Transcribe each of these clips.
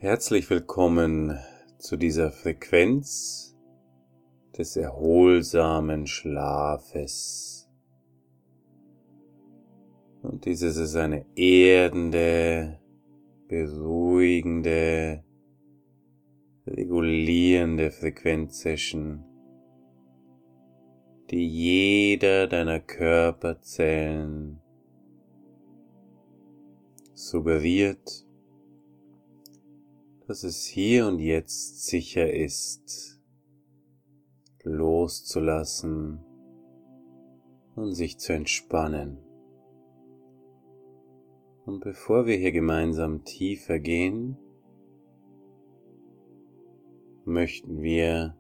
Herzlich willkommen zu dieser Frequenz des erholsamen Schlafes. Und dieses ist eine erdende, beruhigende, regulierende Frequenzsession, die jeder deiner Körperzellen suggeriert, dass es hier und jetzt sicher ist, loszulassen und sich zu entspannen. Und bevor wir hier gemeinsam tiefer gehen, möchten wir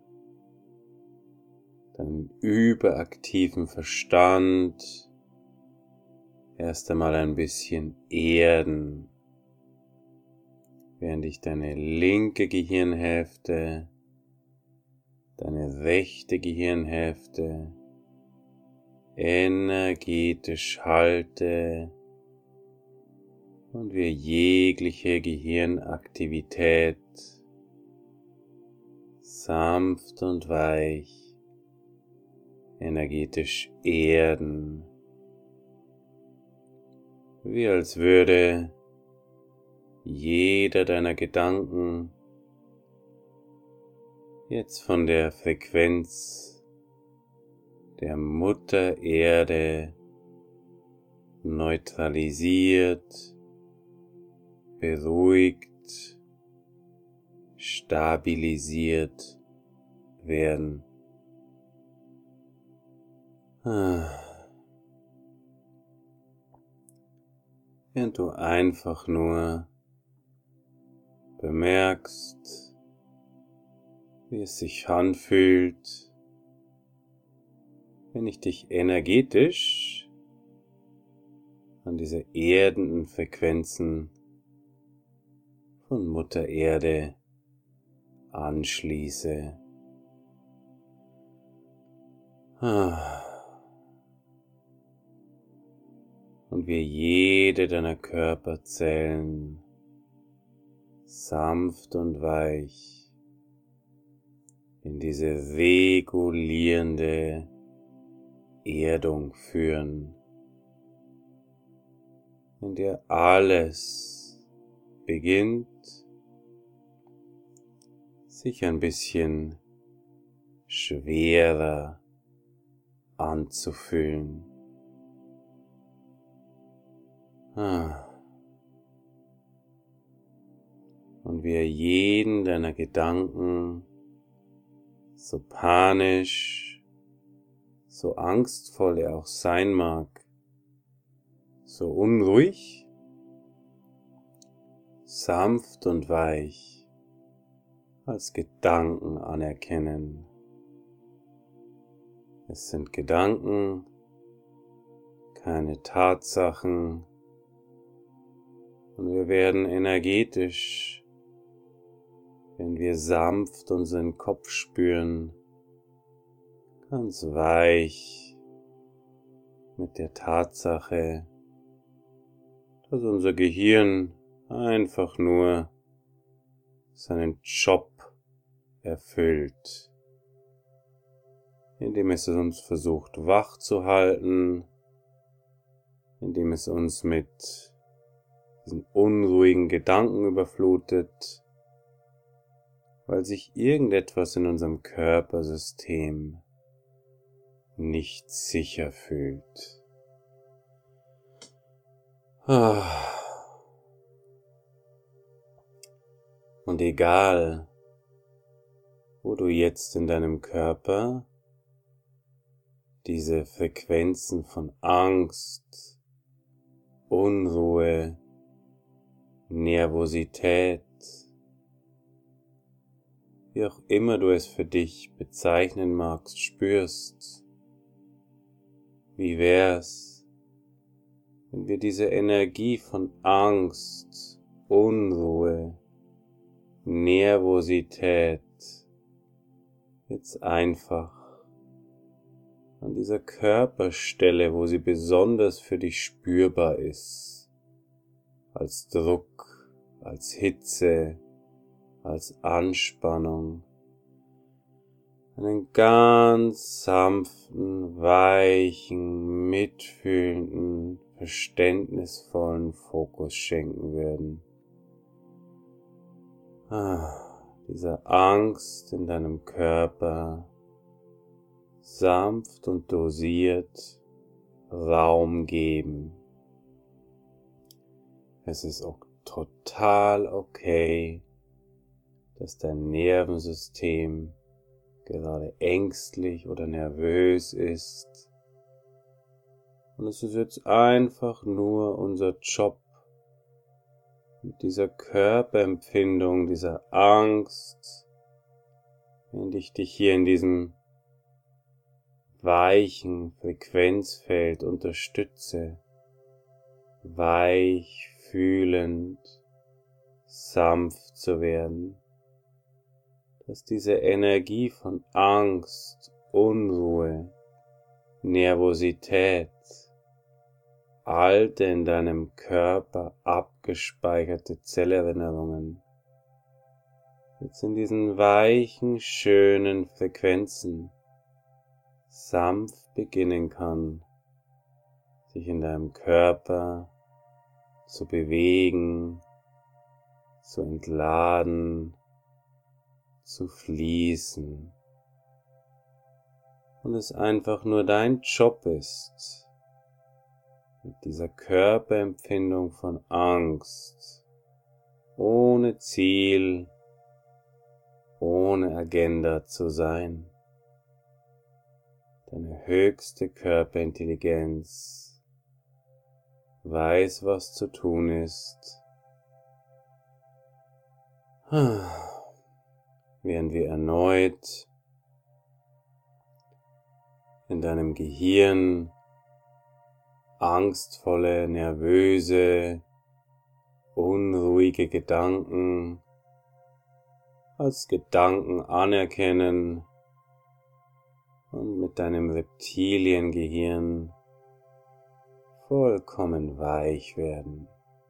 deinen überaktiven Verstand erst einmal ein bisschen erden, während ich deine linke Gehirnhälfte, deine rechte Gehirnhälfte energetisch halte und wir jegliche Gehirnaktivität sanft und weich energetisch erden, wie als würde jeder deiner Gedanken jetzt von der Frequenz der Mutter Erde neutralisiert, beruhigt, stabilisiert werden. Während du einfach nur bemerkst, wie es sich anfühlt, wenn ich dich energetisch an diese erdenden Frequenzen von Mutter Erde anschließe. Und wir jede deiner Körperzellen sanft und weich in diese regulierende Erdung führen, in der alles beginnt, sich ein bisschen schwerer anzufühlen. Und wir jeden deiner Gedanken, so panisch, so angstvoll er auch sein mag, so unruhig, sanft und weich als Gedanken anerkennen. Es sind Gedanken, keine Tatsachen, und wir werden energetisch, wenn wir sanft unseren Kopf spüren, ganz weich mit der Tatsache, dass unser Gehirn einfach nur seinen Job erfüllt, indem es uns versucht wach zu halten, indem es uns mit diesen unruhigen Gedanken überflutet, weil sich irgendetwas in unserem Körpersystem nicht sicher fühlt. Und egal, wo du jetzt in deinem Körper diese Frequenzen von Angst, Unruhe, Nervosität, wie auch immer du es für dich bezeichnen magst, spürst, wie wär's, wenn wir diese Energie von Angst, Unruhe, Nervosität jetzt einfach an dieser Körperstelle, wo sie besonders für dich spürbar ist, als Druck, als Hitze, als Anspannung, einen ganz sanften, weichen, mitfühlenden, verständnisvollen Fokus schenken würden. Dieser Angst in deinem Körper sanft und dosiert Raum geben. Es ist auch total okay, dass dein Nervensystem gerade ängstlich oder nervös ist. Und es ist jetzt einfach nur unser Job, mit dieser Körperempfindung, dieser Angst, während ich dich hier in diesem weichen Frequenzfeld unterstütze, weich fühlend, sanft zu werden, dass diese Energie von Angst, Unruhe, Nervosität, alte in deinem Körper abgespeicherte Zellerinnerungen jetzt in diesen weichen, schönen Frequenzen sanft beginnen kann, sich in deinem Körper zu bewegen, zu entladen, zu fließen. Und es einfach nur dein Job ist, mit dieser Körperempfindung von Angst, ohne Ziel, ohne Agenda zu sein. Deine höchste Körperintelligenz weiß, was zu tun ist, während wir erneut in deinem Gehirn angstvolle, nervöse, unruhige Gedanken als Gedanken anerkennen und mit deinem Reptiliengehirn vollkommen weich werden.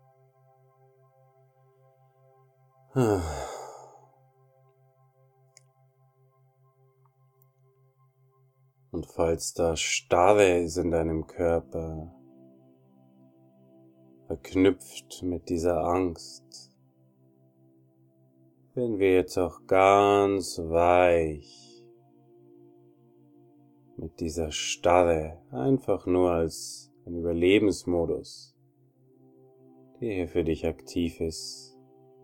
Und falls da Starre ist in deinem Körper, verknüpft mit dieser Angst, werden wir jetzt auch ganz weich mit dieser Starre, einfach nur als ein Überlebensmodus, der hier für dich aktiv ist.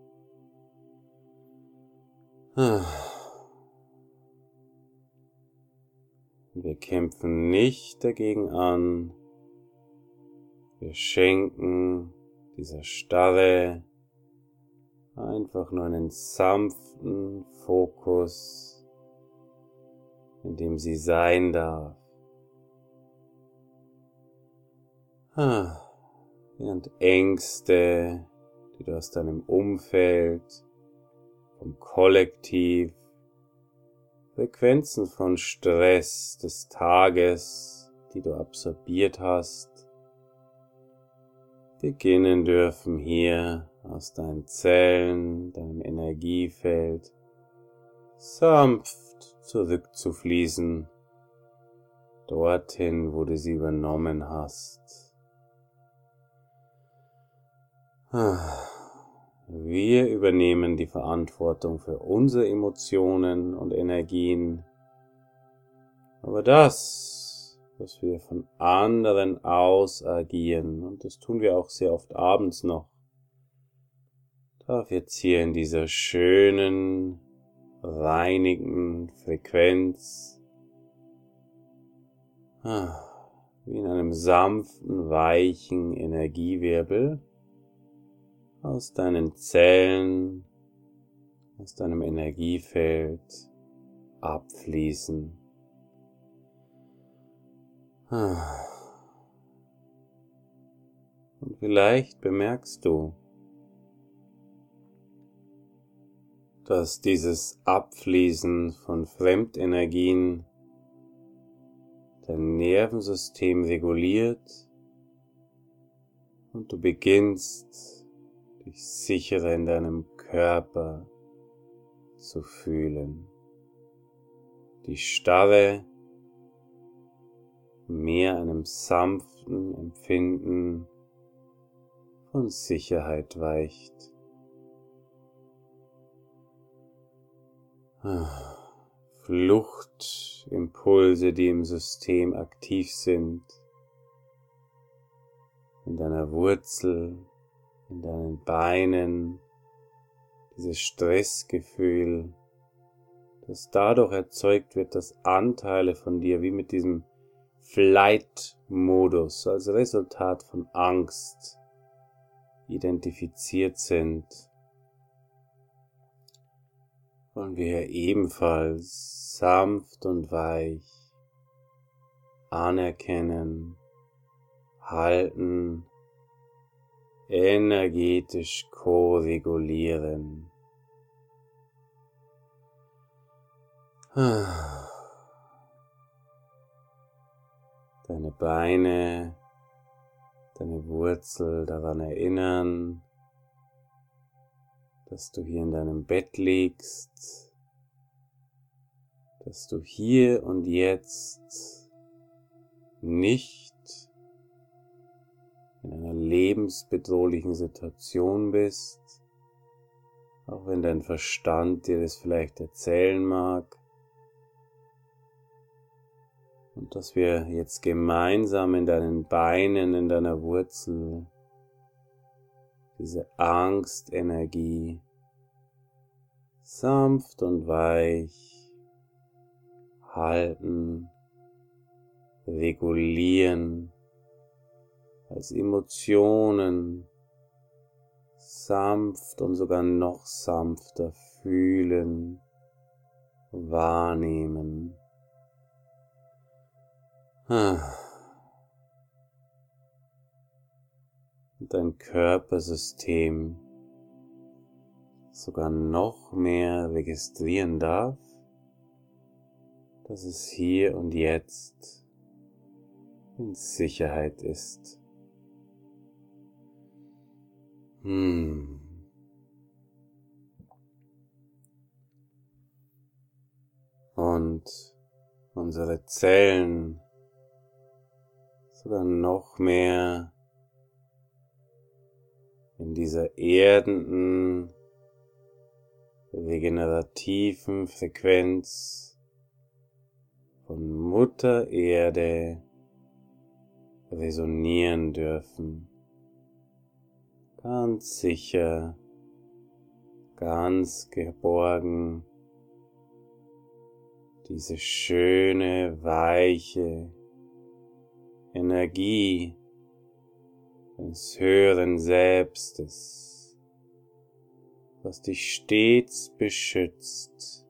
Wir kämpfen nicht dagegen an. Wir schenken dieser Starre einfach nur einen sanften Fokus, in dem sie sein darf. Während Ängste, die du aus deinem Umfeld, vom Kollektiv, Frequenzen von Stress des Tages, die du absorbiert hast, beginnen dürfen hier aus deinen Zellen, deinem Energiefeld, sanft zurückzufließen, dorthin, wo du sie übernommen hast. Wir übernehmen die Verantwortung für unsere Emotionen und Energien, aber das, was wir von anderen aus agieren, und das tun wir auch sehr oft abends noch, darf jetzt hier in dieser schönen, reinigen Frequenz, wie in einem sanften, weichen Energiewirbel, aus deinen Zellen, aus deinem Energiefeld abfließen. Und vielleicht bemerkst du, dass dieses Abfließen von Fremdenergien dein Nervensystem reguliert und du beginnst dich sicherer in deinem Körper zu fühlen. Die Starre mehr einem sanften Empfinden von Sicherheit weicht. Fluchtimpulse, die im System aktiv sind, in deiner Wurzel, in deinen Beinen, dieses Stressgefühl, das dadurch erzeugt wird, dass Anteile von dir wie mit diesem Flight-Modus als Resultat von Angst identifiziert sind, wollen wir ebenfalls sanft und weich anerkennen, halten, energetisch ko-regulieren. Deine Beine, deine Wurzel daran erinnern, dass du hier in deinem Bett liegst, dass du hier und jetzt nicht in einer lebensbedrohlichen Situation bist, auch wenn dein Verstand dir das vielleicht erzählen mag, und dass wir jetzt gemeinsam in deinen Beinen, in deiner Wurzel diese Angstenergie sanft und weich halten, regulieren, als Emotionen sanft und sogar noch sanfter fühlen, wahrnehmen. Und dein Körpersystem sogar noch mehr registrieren darf, dass es hier und jetzt in Sicherheit ist. Und unsere Zellen sogar noch mehr in dieser erdenden, regenerativen Frequenz von Mutter Erde resonieren dürfen. Ganz sicher, ganz geborgen, diese schöne, weiche Energie des höheren Selbstes, was dich stets beschützt,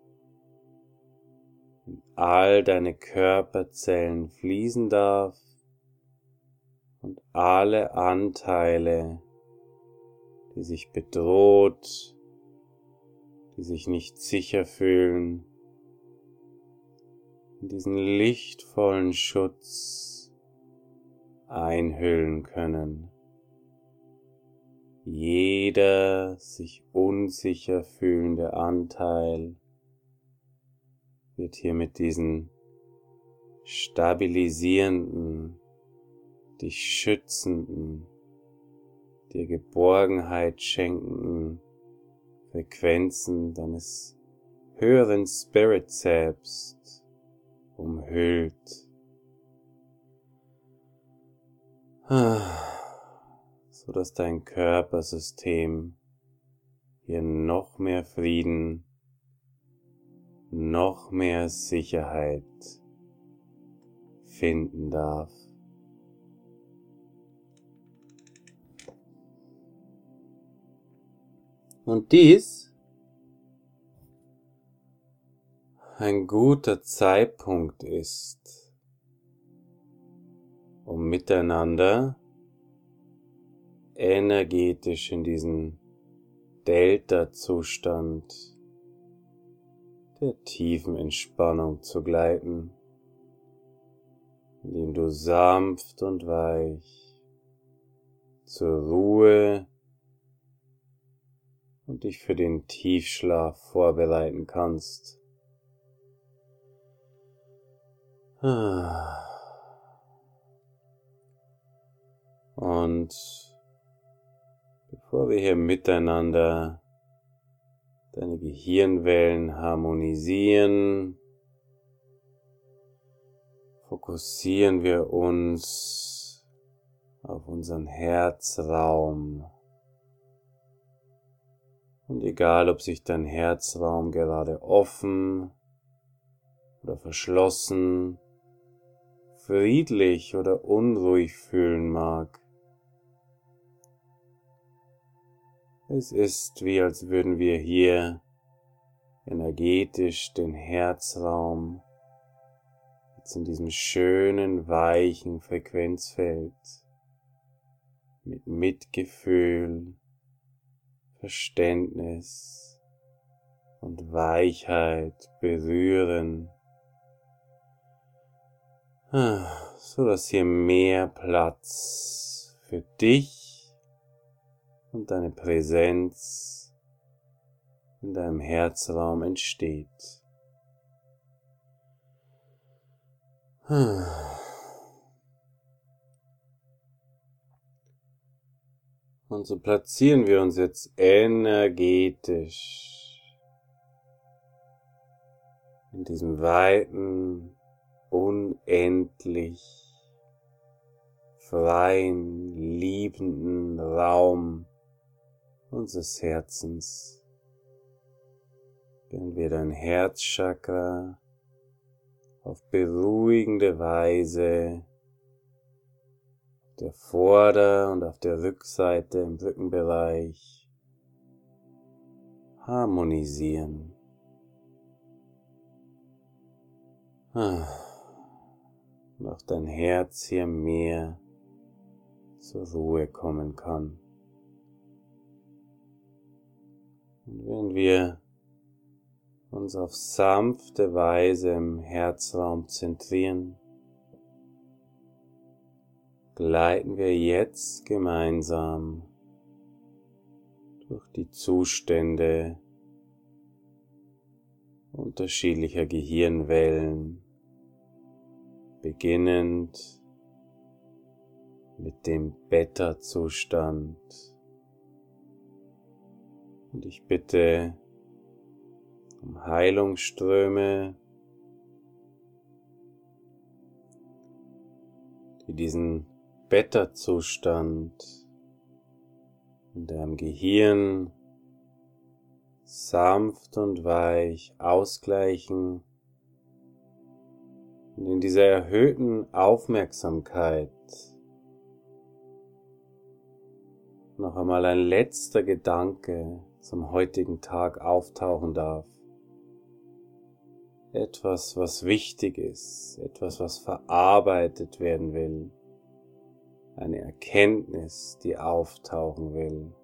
in all deine Körperzellen fließen darf und alle Anteile, die sich bedroht, die sich nicht sicher fühlen, in diesen lichtvollen Schutz einhüllen können. Jeder sich unsicher fühlende Anteil wird hier mit diesen stabilisierenden, dich schützenden, dir Geborgenheit schenkenden Frequenzen deines höheren Spirit selbst umhüllt. So dass dein Körpersystem hier noch mehr Frieden, noch mehr Sicherheit finden darf. Und dies ein guter Zeitpunkt ist, um miteinander energetisch in diesen Delta-Zustand der tiefen Entspannung zu gleiten, indem du sanft und weich zur Ruhe und dich für den Tiefschlaf vorbereiten kannst. Und bevor wir hier miteinander deine Gehirnwellen harmonisieren, fokussieren wir uns auf unseren Herzraum. Und egal, ob sich dein Herzraum gerade offen oder verschlossen, friedlich oder unruhig fühlen mag, es ist wie als würden wir hier energetisch den Herzraum jetzt in diesem schönen, weichen Frequenzfeld mit Mitgefühl, Verständnis und Weichheit berühren, so dass hier mehr Platz für dich und deine Präsenz in deinem Herzraum entsteht. Und so platzieren wir uns jetzt energetisch in diesem weiten, unendlich freien, liebenden Raum unseres Herzens, während wir dein Herzchakra auf beruhigende Weise auf der Vorder- und auf der Rückseite im Rückenbereich harmonisieren. Und auch dein Herz hier mehr zur Ruhe kommen kann. Und wenn wir uns auf sanfte Weise im Herzraum zentrieren, gleiten wir jetzt gemeinsam durch die Zustände unterschiedlicher Gehirnwellen, beginnend mit dem Beta-Zustand. Und ich bitte um Heilungsströme, die diesen Beta-Zustand in deinem Gehirn sanft und weich ausgleichen und in dieser erhöhten Aufmerksamkeit noch einmal ein letzter Gedanke zum heutigen Tag auftauchen darf. Etwas, was wichtig ist, etwas, was verarbeitet werden will, eine Erkenntnis, die auftauchen will.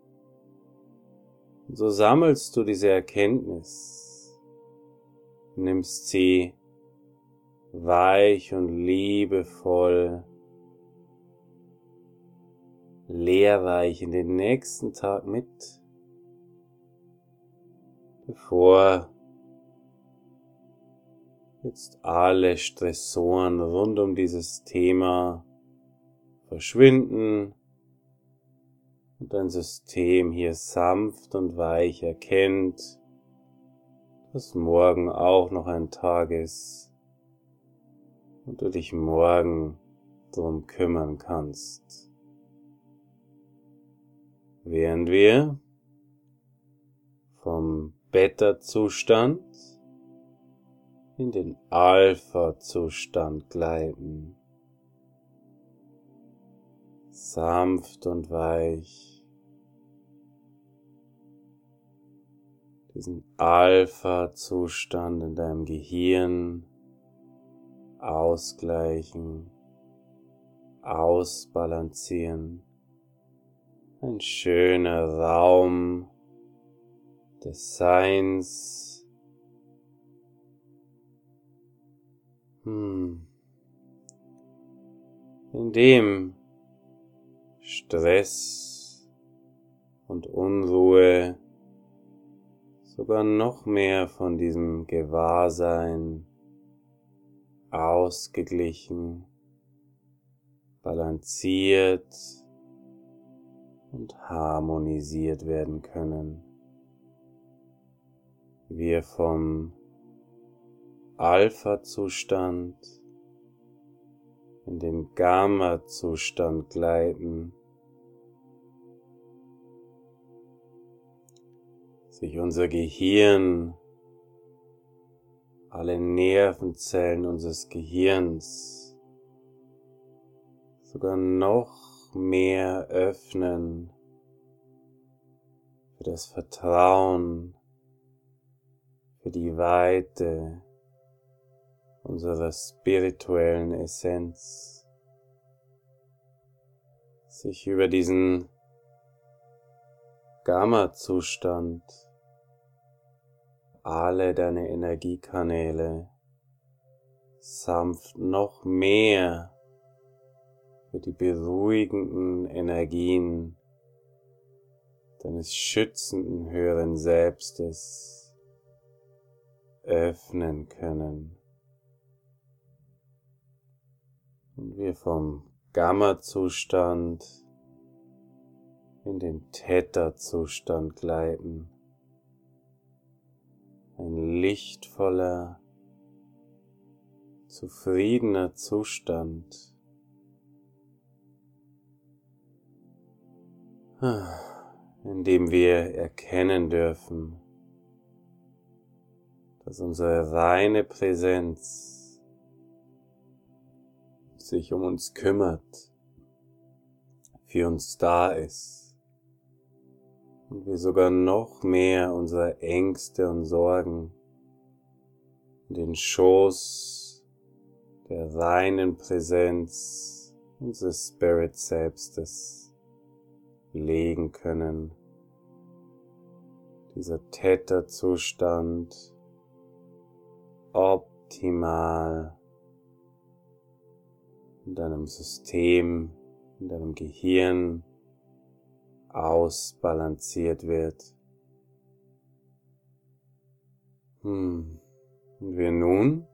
Und so sammelst du diese Erkenntnis, nimmst sie weich und liebevoll, lehrreich in den nächsten Tag mit, bevor jetzt alle Stressoren rund um dieses Thema verschwinden und dein System hier sanft und weich erkennt, dass morgen auch noch ein Tag ist und du dich morgen drum kümmern kannst. Während wir vom Beta-Zustand in den Alpha-Zustand gleiten. Sanft und weich. Diesen Alpha-Zustand in deinem Gehirn ausgleichen, ausbalancieren. Ein schöner Raum des Seins, in dem Stress und Unruhe sogar noch mehr von diesem Gewahrsein ausgeglichen, balanciert und harmonisiert werden können. Wir vom Alpha-Zustand in den Gamma-Zustand gleiten, sich unser Gehirn, alle Nervenzellen unseres Gehirns sogar noch mehr öffnen für das Vertrauen, für die Weite unserer spirituellen Essenz, sich über diesen Gamma-Zustand alle deine Energiekanäle sanft noch mehr für die beruhigenden Energien deines schützenden höheren Selbstes öffnen können. Und wir vom Gamma-Zustand in den Theta-Zustand gleiten. Ein lichtvoller, zufriedener Zustand, in dem wir erkennen dürfen, dass unsere reine Präsenz sich um uns kümmert, für uns da ist. Und wir sogar noch mehr unsere Ängste und Sorgen in den Schoß der reinen Präsenz unseres Spirit Selbstes legen können. Dieser Theta-Zustand optimal in deinem System, in deinem Gehirn ausbalanciert wird. Und wir nun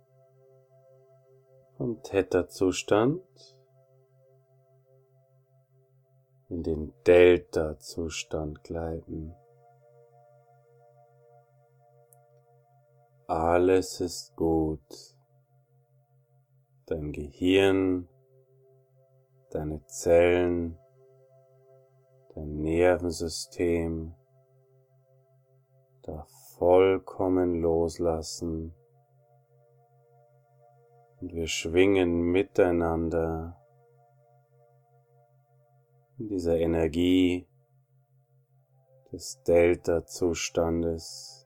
vom Theta-Zustand in den Delta-Zustand gleiten. Alles ist gut. Dein Gehirn, deine Zellen, dein Nervensystem darf vollkommen loslassen und wir schwingen miteinander in dieser Energie des Delta-Zustandes,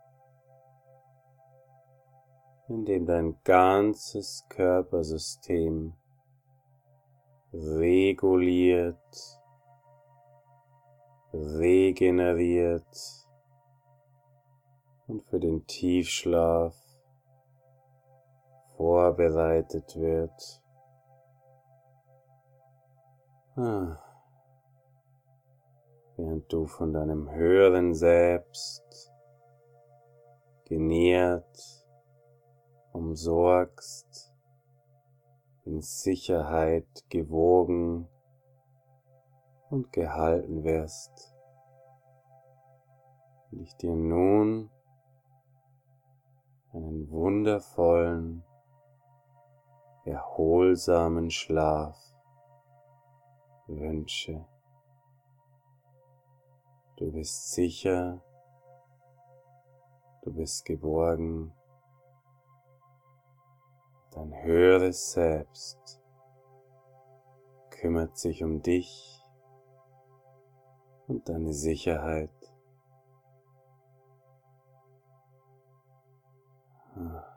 in dem dein ganzes Körpersystem reguliert, regeneriert und für den Tiefschlaf vorbereitet wird. Während du von deinem höheren Selbst genährt, umsorgst, in Sicherheit gewogen und gehalten wirst, will ich dir nun einen wundervollen, erholsamen Schlaf wünsche. Du bist sicher, du bist geborgen, dein höheres Selbst kümmert sich um dich und deine Sicherheit.